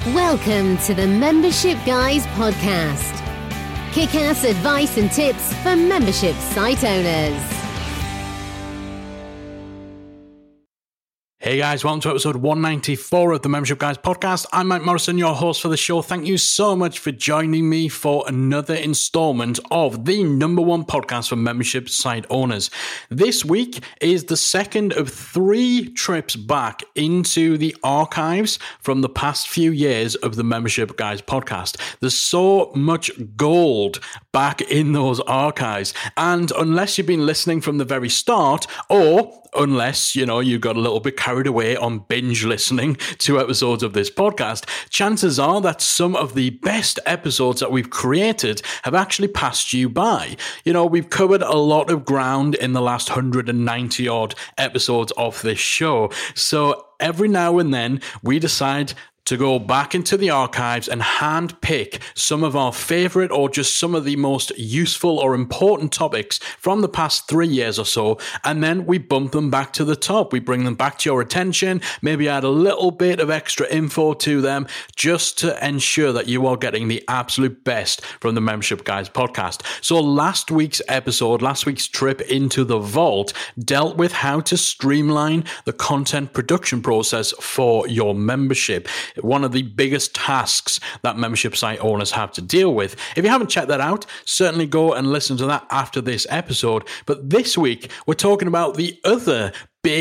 Welcome to the Membership Guys podcast. Kick-ass advice and tips for membership site owners. Hey guys, welcome to episode 194 of the Membership Guys podcast. I'm Mike Morrison, your host for the show. Thank you so much for joining me for another installment of the number one podcast for membership site owners. This week is the second of 3 trips back into the archives from the past few years of the Membership Guys podcast. There's so much gold back in those archives. And unless you've been listening from the very start, or unless, you got a little bit carried away on binge listening to episodes of this podcast, chances are that some of the best episodes that we've created have actually passed you by. We've covered a lot of ground in the last 190 odd episodes of this show. So every now and then we decide to go back into the archives and handpick some of our favorite or just some of the most useful or important topics from the past 3 years or so, and then we bump them back to the top. We bring them back to your attention, maybe add a little bit of extra info to them just to ensure that you are getting the absolute best from the Membership Guys podcast. So last week's trip into the vault dealt with how to streamline the content production process for your membership. One of the biggest tasks that membership site owners have to deal with. If you haven't checked that out, certainly go and listen to that after this episode. But this week, we're talking about the other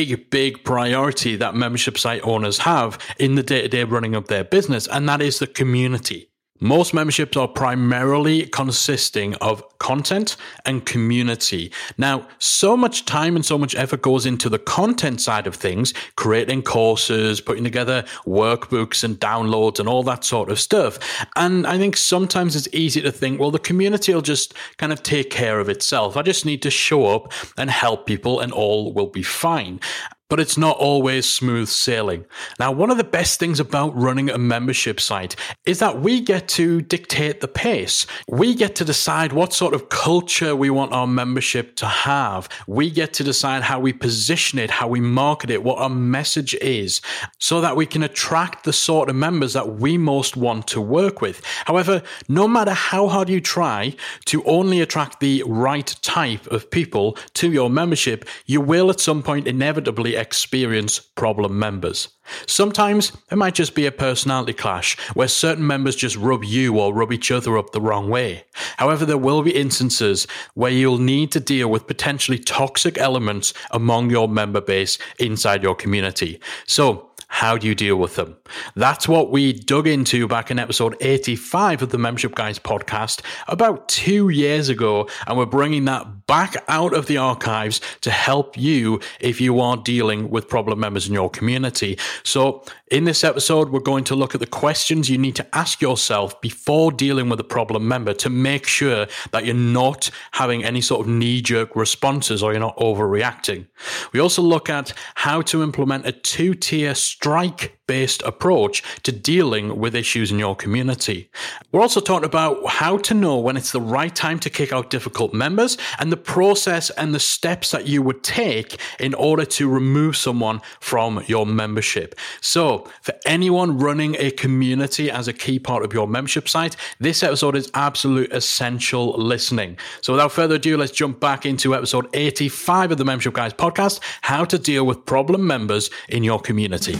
big priority that membership site owners have in the day-to-day running of their business, and that is the community. Most memberships are primarily consisting of content and community. Now, so much time and so much effort goes into the content side of things, creating courses, putting together workbooks and downloads and all that sort of stuff. And I think sometimes it's easy to think, well, the community will just kind of take care of itself. I just need to show up and help people and all will be fine. But it's not always smooth sailing. Now, one of the best things about running a membership site is that we get to dictate the pace. We get to decide what sort of culture we want our membership to have. We get to decide how we position it, how we market it, what our message is, so that we can attract the sort of members that we most want to work with. However, no matter how hard you try to only attract the right type of people to your membership, you will at some point inevitably experience problem members. Sometimes it might just be a personality clash where certain members just rub you or rub each other up the wrong way. However, there will be instances where you'll need to deal with potentially toxic elements among your member base inside your community. So, how do you deal with them? That's what we dug into back in episode 85 of the Membership Guys podcast about 2 years ago, and we're bringing that back out of the archives to help you if you are dealing with problem members in your community. So in this episode, we're going to look at the questions you need to ask yourself before dealing with a problem member to make sure that you're not having any sort of knee-jerk responses or you're not overreacting. We also look at how to implement a 2-tier strike-based approach to dealing with issues in your community. We're also talking about how to know when it's the right time to kick out difficult members and the process and the steps that you would take in order to remove someone from your membership. So, for anyone running a community as a key part of your membership site, this episode is absolute essential listening. So without further ado, let's jump back into episode 85 of the Membership Guys podcast, how to deal with problem members in your community.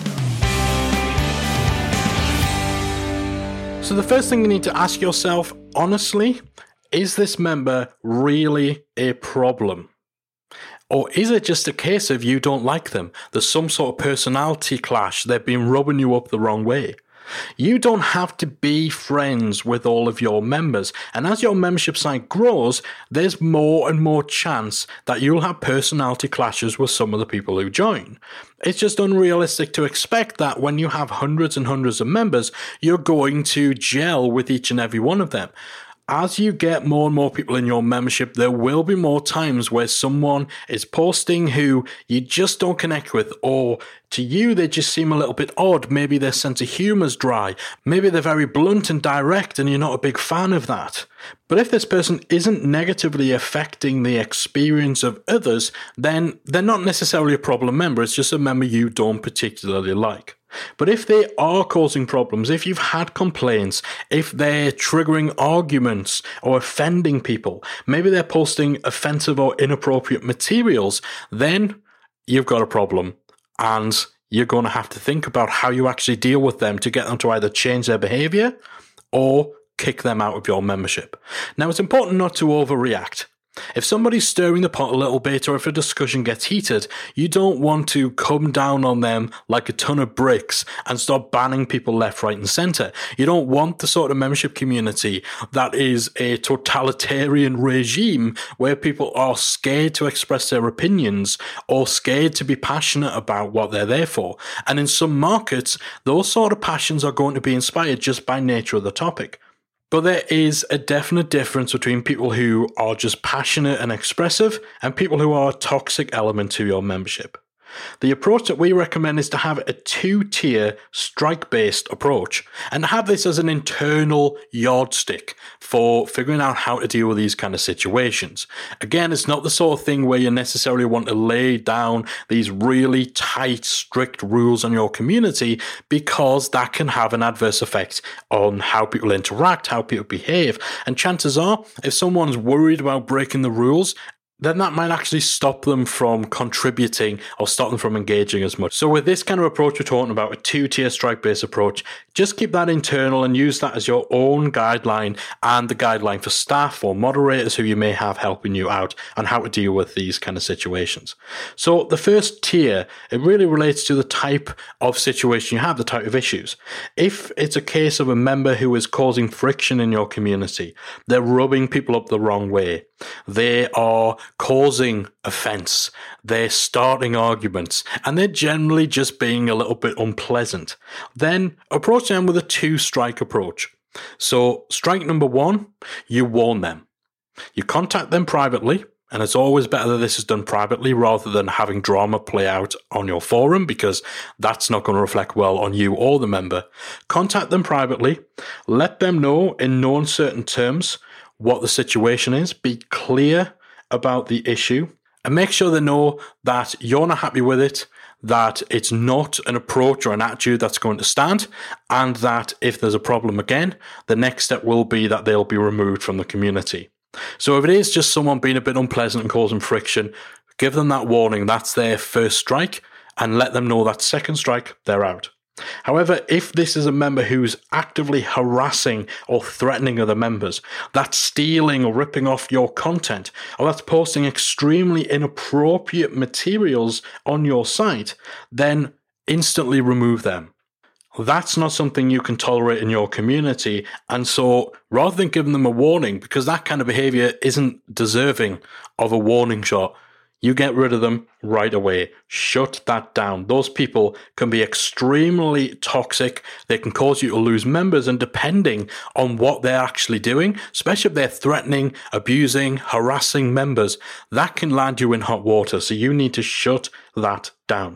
So the first thing you need to ask yourself, honestly, is this member really a problem? Or is it just a case of you don't like them? There's some sort of personality clash. They've been rubbing you up the wrong way. You don't have to be friends with all of your members. And as your membership site grows, there's more and more chance that you'll have personality clashes with some of the people who join. It's just unrealistic to expect that when you have hundreds and hundreds of members, you're going to gel with each and every one of them. As you get more and more people in your membership, there will be more times where someone is posting who you just don't connect with, or to you, they just seem a little bit odd. Maybe their sense of humor's dry. Maybe they're very blunt and direct and you're not a big fan of that. But if this person isn't negatively affecting the experience of others, then they're not necessarily a problem member. It's just a member you don't particularly like. But if they are causing problems, if you've had complaints, if they're triggering arguments or offending people, maybe they're posting offensive or inappropriate materials, then you've got a problem. And you're going to have to think about how you actually deal with them to get them to either change their behavior or kick them out of your membership. Now, it's important not to overreact. If somebody's stirring the pot a little bit, or if a discussion gets heated, you don't want to come down on them like a ton of bricks and start banning people left, right, and center. You don't want the sort of membership community that is a totalitarian regime where people are scared to express their opinions or scared to be passionate about what they're there for. And in some markets, those sort of passions are going to be inspired just by nature of the topic. But there is a definite difference between people who are just passionate and expressive and people who are a toxic element to your membership. The approach that we recommend is to have a 2-tier strike-based approach and have this as an internal yardstick for figuring out how to deal with these kind of situations. Again, it's not the sort of thing where you necessarily want to lay down these really tight, strict rules on your community, because that can have an adverse effect on how people interact, how people behave. And chances are, if someone's worried about breaking the rules, then that might actually stop them from contributing or stop them from engaging as much. So with this kind of approach we're talking about, a 2-tier strike-based approach, just keep that internal and use that as your own guideline and the guideline for staff or moderators who you may have helping you out on how to deal with these kind of situations. So the first tier, it really relates to the type of situation you have, the type of issues. If it's a case of a member who is causing friction in your community, they're rubbing people up the wrong way, they are causing offense, they're starting arguments, and they're generally just being a little bit unpleasant, then approach them with a 2-strike approach. So strike number 1, you warn them. You contact them privately, and it's always better that this is done privately rather than having drama play out on your forum, because that's not going to reflect well on you or the member. Contact them privately, let them know in no uncertain terms what the situation is, be clear about the issue, and make sure they know that you're not happy with it, that it's not an approach or an attitude that's going to stand, and that if there's a problem again, the next step will be that they'll be removed from the community. So if it is just someone being a bit unpleasant and causing friction, give them that warning, that's their first strike, and let them know that second strike, they're out. However, if this is a member who's actively harassing or threatening other members, that's stealing or ripping off your content, or that's posting extremely inappropriate materials on your site, then instantly remove them. That's not something you can tolerate in your community. And so rather than giving them a warning, because that kind of behavior isn't deserving of a warning shot, you get rid of them right away. Shut that down. Those people can be extremely toxic. They can cause you to lose members, and depending on what they're actually doing, especially if they're threatening, abusing, harassing members, that can land you in hot water. So you need to shut that down.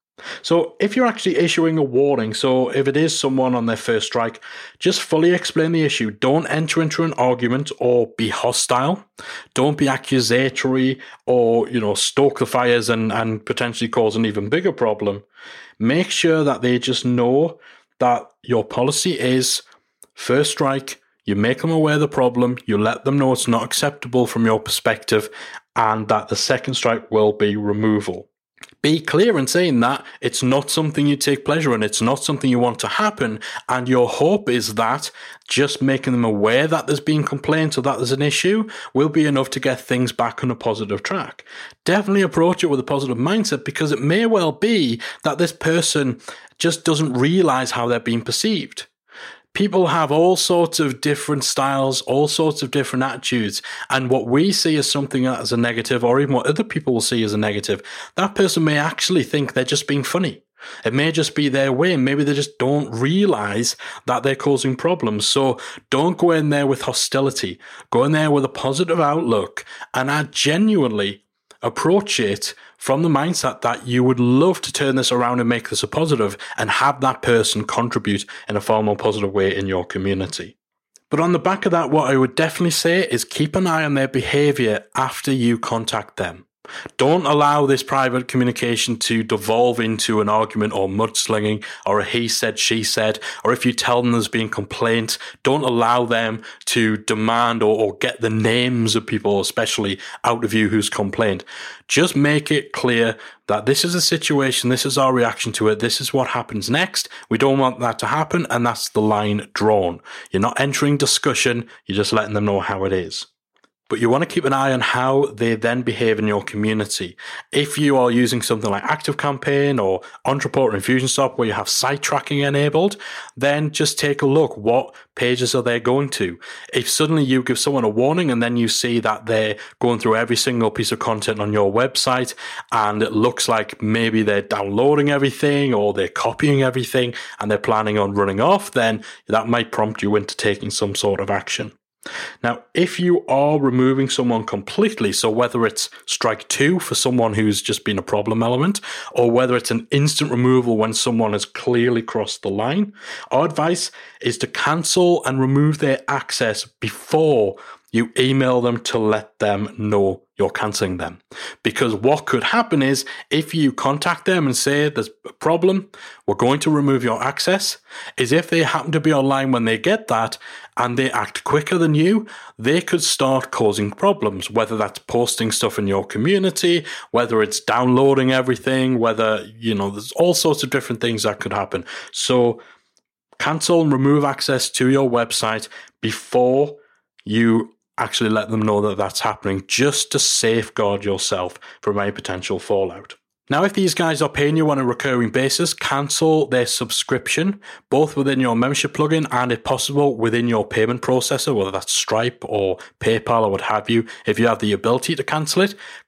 So if you're actually issuing a warning, so if it is someone on their first strike, just fully explain the issue. Don't enter into an argument or be hostile. Don't be accusatory or, stoke the fires and potentially cause an even bigger problem. Make sure that they just know that your policy is first strike. You make them aware of the problem. You let them know it's not acceptable from your perspective, and that the second strike will be removal. Be clear in saying that it's not something you take pleasure in, it's not something you want to happen, and your hope is that just making them aware that there's been complaints or that there's an issue will be enough to get things back on a positive track. Definitely approach it with a positive mindset, because it may well be that this person just doesn't realize how they're being perceived. People have all sorts of different styles, all sorts of different attitudes, and what we see as something that is a negative, or even what other people will see as a negative, that person may actually think they're just being funny. It may just be their way. Maybe they just don't realize that they're causing problems. So don't go in there with hostility. Go in there with a positive outlook, and genuinely approach it from the mindset that you would love to turn this around and make this a positive and have that person contribute in a far more positive way in your community. But on the back of that, what I would definitely say is keep an eye on their behavior after you contact them. Don't allow this private communication to devolve into an argument or mudslinging or a he said, she said, or if you tell them there's been complaints, don't allow them to demand or get the names of people, especially out of you who's complained. Just make it clear that this is a situation, this is our reaction to it, this is what happens next. We don't want that to happen, and that's the line drawn. You're not entering discussion, you're just letting them know how it is. But you want to keep an eye on how they then behave in your community. If you are using something like ActiveCampaign or Entreport or Infusionsoft where you have site tracking enabled, then just take a look. What pages are they going to? If suddenly you give someone a warning and then you see that they're going through every single piece of content on your website and it looks like maybe they're downloading everything or they're copying everything and they're planning on running off, then that might prompt you into taking some sort of action. Now, if you are removing someone completely, so whether it's strike 2 for someone who's just been a problem element, or whether it's an instant removal when someone has clearly crossed the line, our advice is to cancel and remove their access before you email them to let them know you're cancelling them. Because what could happen is if you contact them and say there's a problem, we're going to remove your access, is if they happen to be online when they get that and they act quicker than you, they could start causing problems, whether that's posting stuff in your community, whether it's downloading everything, whether, there's all sorts of different things that could happen. So cancel and remove access to your website before you actually let them know that that's happening, just to safeguard yourself from any potential fallout. Now, if these guys are paying you on a recurring basis, cancel their subscription, both within your membership plugin and, if possible, within your payment processor, whether that's Stripe or PayPal or what have you. If you have the ability to cancel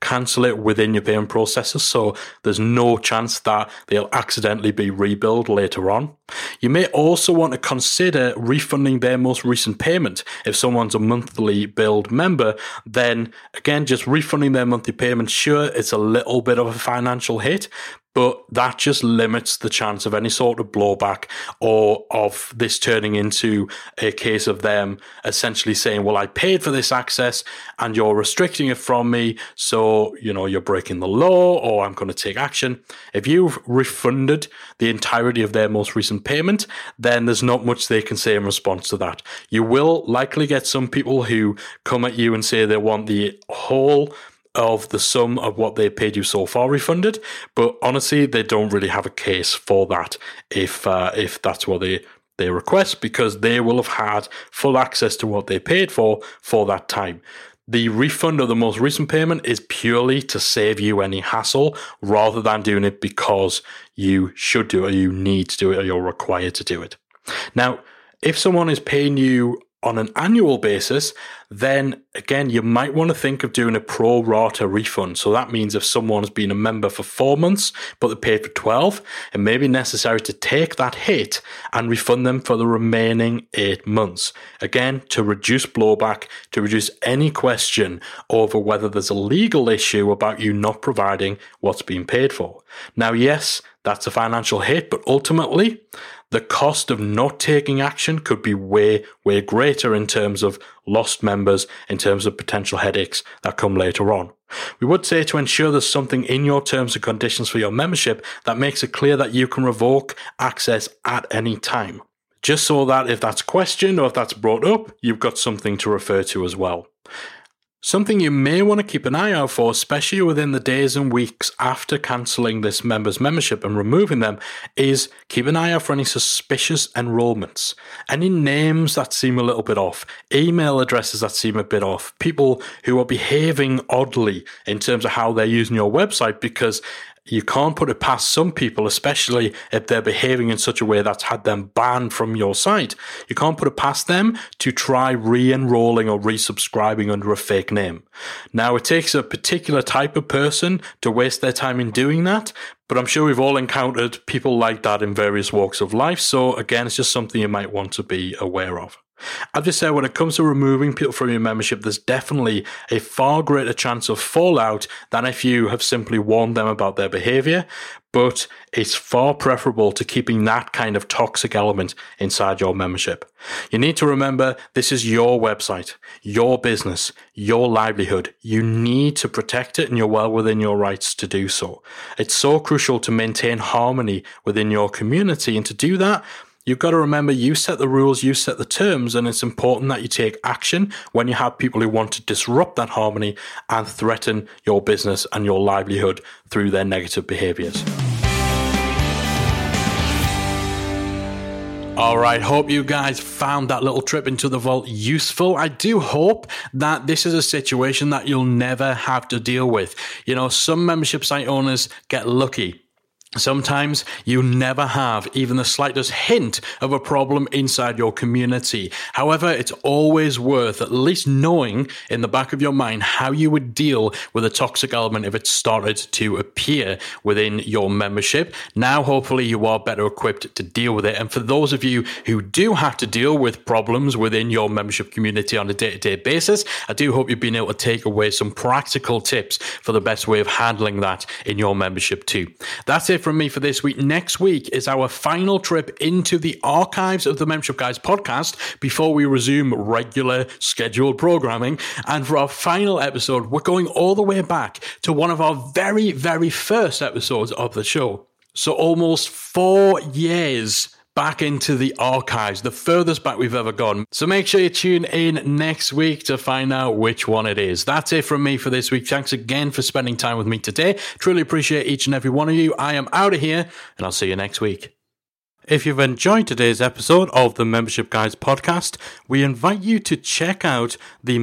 it within your payment processor, so there's no chance that they'll accidentally be rebilled later on. You may also want to consider refunding their most recent payment. If someone's a monthly billed member, then again, just refunding their monthly payment. Sure, it's a little bit of a financial hit, but that just limits the chance of any sort of blowback or of this turning into a case of them essentially saying, well, I paid for this access and you're restricting it from me, so, you're breaking the law or I'm going to take action. If you've refunded the entirety of their most recent payment, then there's not much they can say in response to that. You will likely get some people who come at you and say they want the whole of the sum of what they paid you so far refunded, but honestly, they don't really have a case for that if that's what they request, because they will have had full access to what they paid for that time. The refund of the most recent payment is purely to save you any hassle rather than doing it because you should do it or you need to do it or you're required to do it. Now, if someone is paying you on an annual basis, then again, you might want to think of doing a pro rata refund. So that means if someone's been a member for 4 months, but they paid for 12, it may be necessary to take that hit and refund them for the remaining 8 months. Again, to reduce blowback, to reduce any question over whether there's a legal issue about you not providing what's been paid for. Now, yes, that's a financial hit, but ultimately, the cost of not taking action could be way, way greater in terms of lost members, in terms of potential headaches that come later on. We would say to ensure there's something in your terms and conditions for your membership that makes it clear that you can revoke access at any time. Just so that if that's questioned or if that's brought up, you've got something to refer to as well. Something you may want to keep an eye out for, especially within the days and weeks after cancelling this member's membership and removing them, is keep an eye out for any suspicious enrollments, any names that seem a little bit off, email addresses that seem a bit off, people who are behaving oddly in terms of how they're using your website, because you can't put it past some people, especially if they're behaving in such a way that's had them banned from your site. You can't put it past them to try re-enrolling or resubscribing under a fake name. Now, it takes a particular type of person to waste their time in doing that, but I'm sure we've all encountered people like that in various walks of life. So again, it's just something you might want to be aware of. I've just said when it comes to removing people from your membership, there's definitely a far greater chance of fallout than if you have simply warned them about their behavior. But it's far preferable to keeping that kind of toxic element inside your membership. You need to remember this is your website, your business, your livelihood. You need to protect it and you're well within your rights to do so. It's so crucial to maintain harmony within your community, and to do that, you've got to remember you set the rules, you set the terms, and it's important that you take action when you have people who want to disrupt that harmony and threaten your business and your livelihood through their negative behaviors. All right, hope you guys found that little trip into the vault useful. I do hope that this is a situation that you'll never have to deal with. You know, some membership site owners get lucky. Sometimes you never have even the slightest hint of a problem inside your community. However, it's always worth at least knowing in the back of your mind how you would deal with a toxic element if it started to appear within your membership. Now, hopefully, you are better equipped to deal with it. And for those of you who do have to deal with problems within your membership community on a day-to-day basis, I do hope you've been able to take away some practical tips for the best way of handling that in your membership too. That's it from me for this week. Next week is our final trip into the archives of the Membership Guys podcast before we resume regular scheduled programming. And for our final episode, we're going all the way back to one of our very, very first episodes of the show. So almost 4 years back into the archives, the furthest back we've ever gone. So make sure you tune in next week to find out which one it is. That's it from me for this week. Thanks again for spending time with me today. Truly appreciate each and every one of you. I am out of here, and I'll see you next week. If you've enjoyed today's episode of the Membership Guys podcast, we invite you to check out the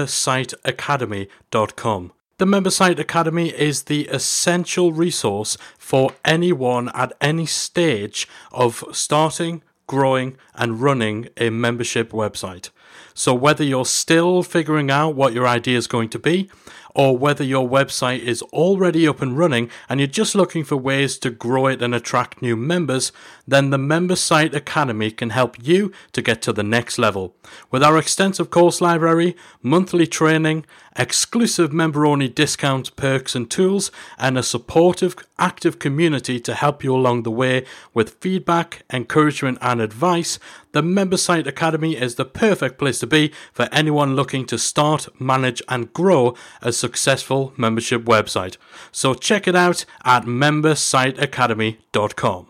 membersiteacademy.com. The Member Site Academy is the essential resource for anyone at any stage of starting, growing, and running a membership website. So whether you're still figuring out what your idea is going to be, or whether your website is already up and running and you're just looking for ways to grow it and attract new members, then the Member Site Academy can help you to get to the next level. With our extensive course library, monthly training, exclusive member-only discounts, perks and tools, and a supportive, active community to help you along the way with feedback, encouragement and advice, the Member Site Academy is the perfect place to be for anyone looking to start, manage and grow a successful membership website. So check it out at membersiteacademy.com.